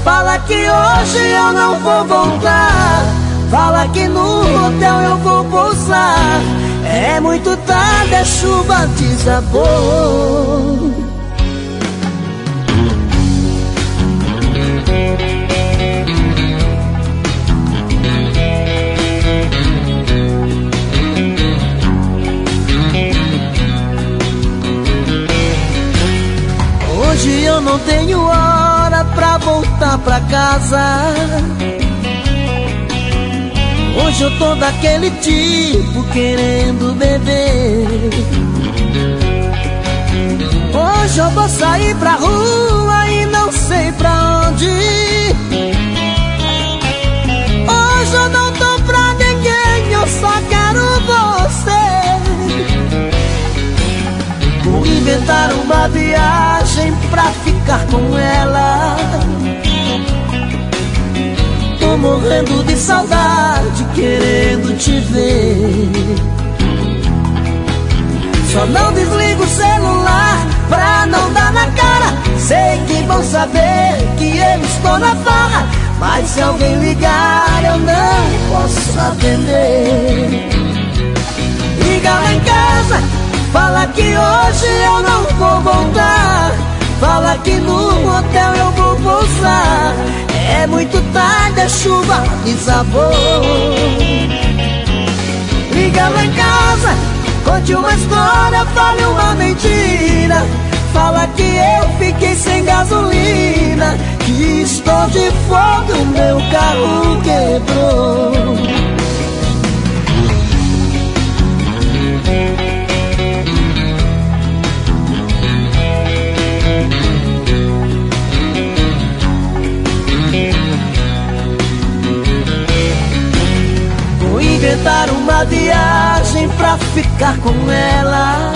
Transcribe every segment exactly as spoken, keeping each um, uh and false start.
Fala que hoje eu não vou voltar. Fala que no hotel eu vou pousar. É muito tarde, a chuva desabou. Hoje eu não tenho hora pra voltar pra casa. Hoje eu tô daquele tipo querendo beber. Hoje eu vou sair pra rua e não sei pra onde. Hoje eu não tô pra ninguém, eu só quero você. Vou inventar uma viagem pra ficar com ela. Tô morrendo de saudade, querendo te ver. Só não desligo o celular pra não dar na cara. Sei que vão saber que eu estou na farra, mas se alguém ligar eu não posso atender. Liga lá em casa, fala que hoje eu não vou voltar. Fala que no hotel eu vou pousar. É muito tarde, a chuva desabou. Liga lá em casa, conte uma história, fale uma mentira. Fala que eu fiquei sem gasolina, que estou de folga, o meu carro quebrou. Inventar uma viagem pra ficar com ela.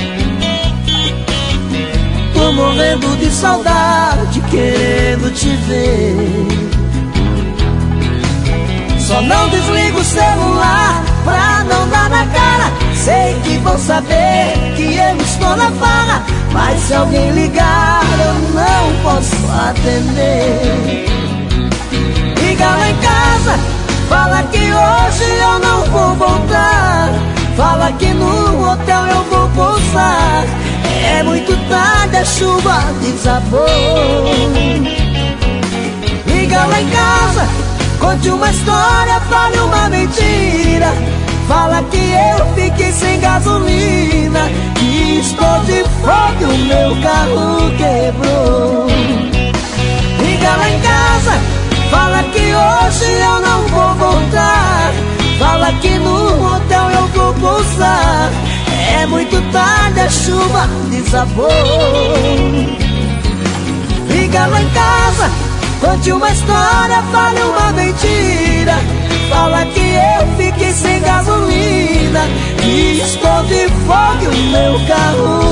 Tô morrendo de saudade, querendo te ver. Só não desligo o celular pra não dar na cara. Sei que vão saber que eu estou na farra, mas se alguém ligar eu não posso atender. Liga lá em casa, fala que hoje eu não vou voltar. Fala que no hotel eu vou pousar. É muito tarde, a chuva desabou. Liga lá em casa, conte uma história, fale uma mentira. Fala que eu fiquei sem gasolina, que estou de folga, o meu carro quebrou. Liga lá em casa, fala que hoje eu não vou voltar. Fala que no hotel eu vou pousar. É muito tarde, a chuva desabou. Liga lá em casa, conte uma história, fale uma mentira. Fala que eu fiquei sem gasolina, que estou de folga, o meu carro